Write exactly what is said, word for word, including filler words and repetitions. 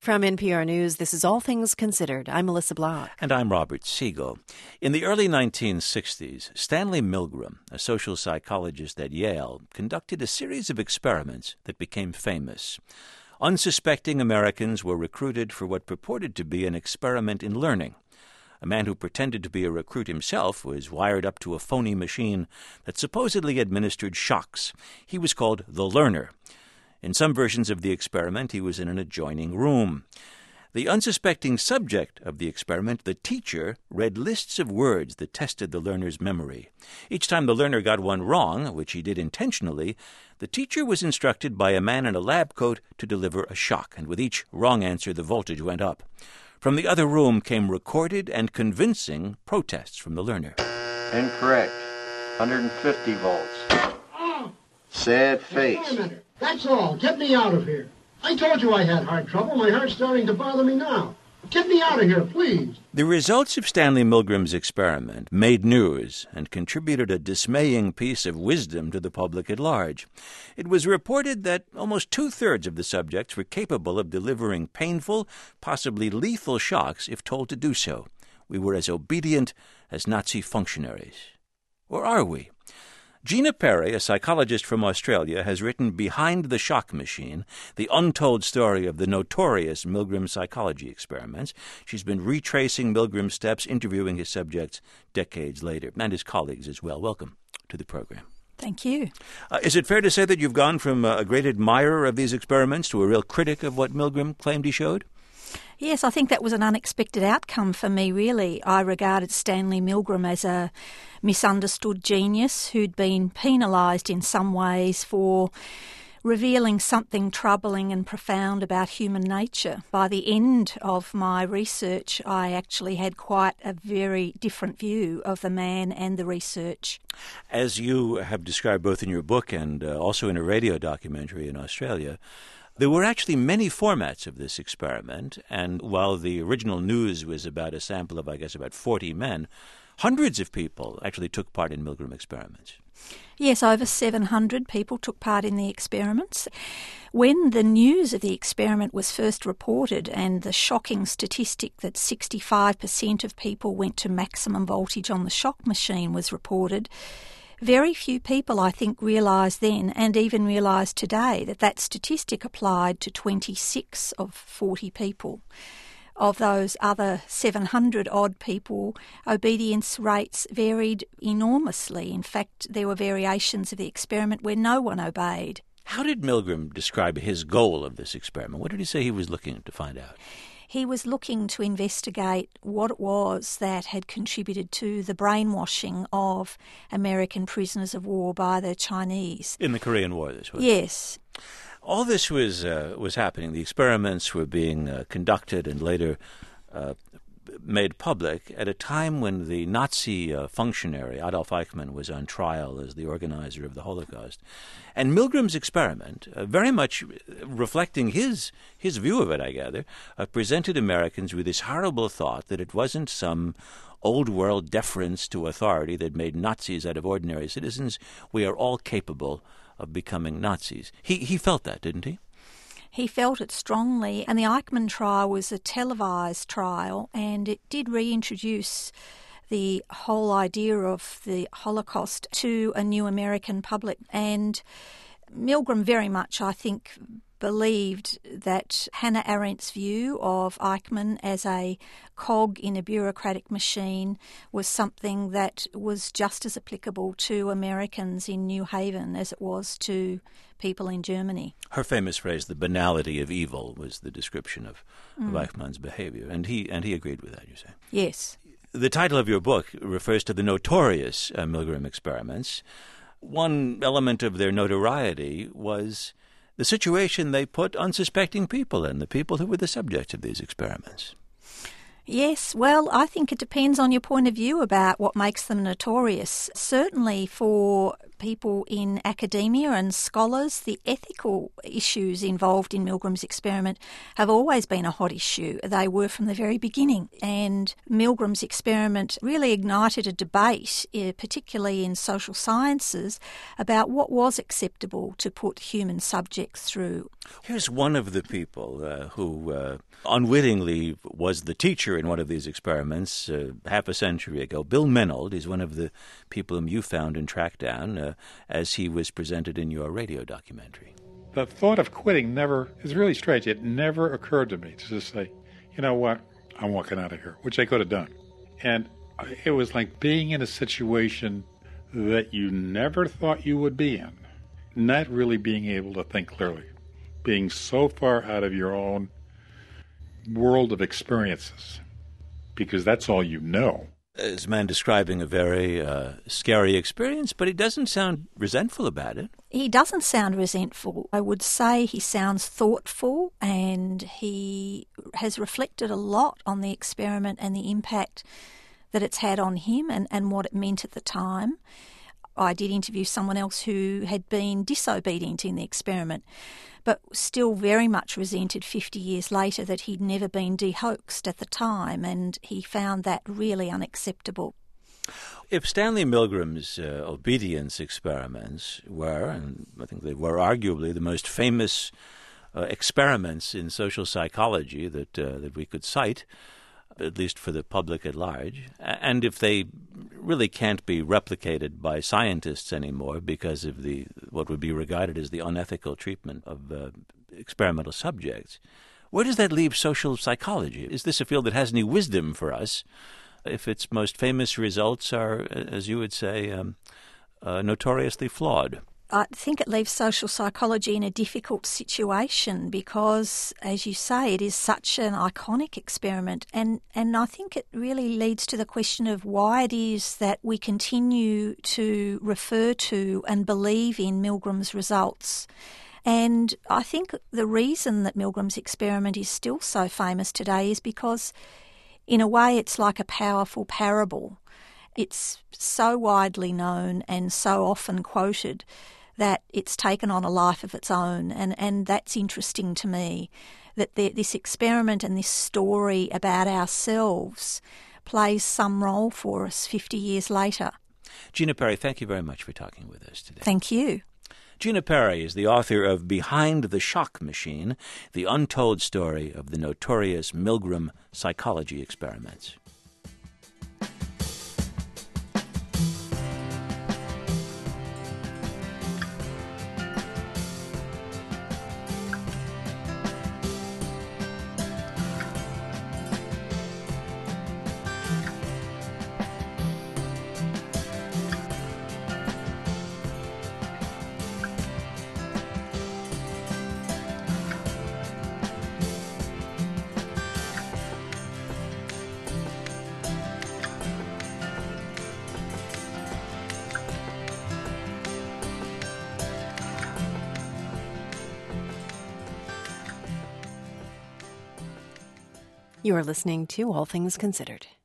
From N P R News, this is All Things Considered. I'm Melissa Block. And I'm Robert Siegel. In the early nineteen sixties, Stanley Milgram, a social psychologist at Yale, conducted a series of experiments that became famous. Unsuspecting Americans were recruited for what purported to be an experiment in learning. A man who pretended to be a recruit himself was wired up to a phony machine that supposedly administered shocks. He was called the learner. In some versions of the experiment, he was in an adjoining room. The unsuspecting subject of the experiment, the teacher, read lists of words that tested the learner's memory. Each time the learner got one wrong, which he did intentionally, the teacher was instructed by a man in a lab coat to deliver a shock, and with each wrong answer, the voltage went up. From the other room came recorded and convincing protests from the learner. Incorrect. one hundred fifty volts. Oh. Sad face. Wait a minute. That's all. Get me out of here. I told you I had heart trouble. My heart's starting to bother me now. Get me out of here, please. The results of Stanley Milgram's experiment made news and contributed a dismaying piece of wisdom to the public at large. It was reported that almost two-thirds of the subjects were capable of delivering painful, possibly lethal shocks if told to do so. We were as obedient as Nazi functionaries. Or are we? Gina Perry, a psychologist from Australia, has written Behind the Shock Machine, the untold story of the notorious Milgram psychology experiments. She's been retracing Milgram's steps, interviewing his subjects decades later, and his colleagues as well. Welcome to the program. Thank you. Uh, is it fair to say that you've gone from uh, a great admirer of these experiments to a real critic of what Milgram claimed he showed? Yes, I think that was an unexpected outcome for me, really. I regarded Stanley Milgram as a misunderstood genius who'd been penalised in some ways for revealing something troubling and profound about human nature. By the end of my research, I actually had quite a very different view of the man and the research. As you have described both in your book and uh, also in a radio documentary in Australia, there were actually many formats of this experiment, and while the original news was about a sample of, I guess, about forty men, hundreds of people actually took part in Milgram experiments. Yes, over seven hundred people took part in the experiments. When the news of the experiment was first reported and the shocking statistic that sixty-five percent of people went to maximum voltage on the shock machine was reported, very few people, I think, realised then and even realise today that that statistic applied to twenty-six of forty people. Of those other seven hundred odd people, obedience rates varied enormously. In fact, there were variations of the experiment where no one obeyed. How did Milgram describe his goal of this experiment? What did he say he was looking to find out? He was looking to investigate what it was that had contributed to the brainwashing of American prisoners of war by the Chinese. In the Korean War, this was? Yes. All this was uh, was happening. The experiments were being uh, conducted and later uh, made public at a time when the Nazi uh, functionary Adolf Eichmann was on trial as the organizer of the Holocaust. And Milgram's experiment, uh, very much reflecting his his view of it, I gather, uh, presented Americans with this horrible thought that it wasn't some old-world deference to authority that made Nazis out of ordinary citizens. We are all capable of becoming Nazis. He he felt that, didn't he? He felt it strongly, and the Eichmann trial was a televised trial, and it did reintroduce the whole idea of the Holocaust to a new American public. And Milgram very much, I think, believed that Hannah Arendt's view of Eichmann as a cog in a bureaucratic machine was something that was just as applicable to Americans in New Haven as it was to people in Germany. Her famous phrase, the banality of evil, was the description of, mm. of Eichmann's behavior, and he and he agreed with that, you say? Yes. The title of your book refers to the notorious uh, Milgram experiments. One element of their notoriety was the situation they put unsuspecting people in, the people who were the subjects of these experiments. Yes, well, I think it depends on your point of view about what makes them notorious. Certainly for people in academia and scholars, the ethical issues involved in Milgram's experiment have always been a hot issue. They were from the very beginning, and Milgram's experiment really ignited a debate, eh, particularly in social sciences, about what was acceptable to put human subjects through. Here's one of the people uh, who uh, unwittingly was the teacher in one of these experiments uh, half a century ago. Bill Menold is one of the people whom you found and tracked down uh, as he was presented in your radio documentary. The thought of quitting never is really strange. It never occurred to me to just say, you know what, I'm walking out of here, which I could have done. And it was like being in a situation that you never thought you would be in, not really being able to think clearly, being so far out of your own world of experiences, because that's all you know. As a man describing a very uh, scary experience, but he doesn't sound resentful about it. He doesn't sound resentful. I would say he sounds thoughtful, and he has reflected a lot on the experiment and the impact that it's had on him and, and what it meant at the time. I did interview someone else who had been disobedient in the experiment, but still very much resented fifty years later that he'd never been de-hoaxed at the time, and he found that really unacceptable. If Stanley Milgram's uh, obedience experiments were, and I think they were arguably the most famous uh, experiments in social psychology that uh, that we could cite, at least for the public at large, and if they really can't be replicated by scientists anymore because of the what would be regarded as the unethical treatment of uh, experimental subjects, where does that leave social psychology? Is this a field that has any wisdom for us if its most famous results are, as you would say, um, uh, notoriously flawed? I think it leaves social psychology in a difficult situation because, as you say, it is such an iconic experiment. And, and I think it really leads to the question of why it is that we continue to refer to and believe in Milgram's results. And I think the reason that Milgram's experiment is still so famous today is because, in a way, it's like a powerful parable. It's so widely known and so often quoted that it's taken on a life of its own, and, and that's interesting to me, that the, this experiment and this story about ourselves plays some role for us fifty years later. Gina Perry, thank you very much for talking with us today. Thank you. Gina Perry is the author of Behind the Shock Machine, the untold story of the notorious Milgram psychology experiments. You are listening to All Things Considered.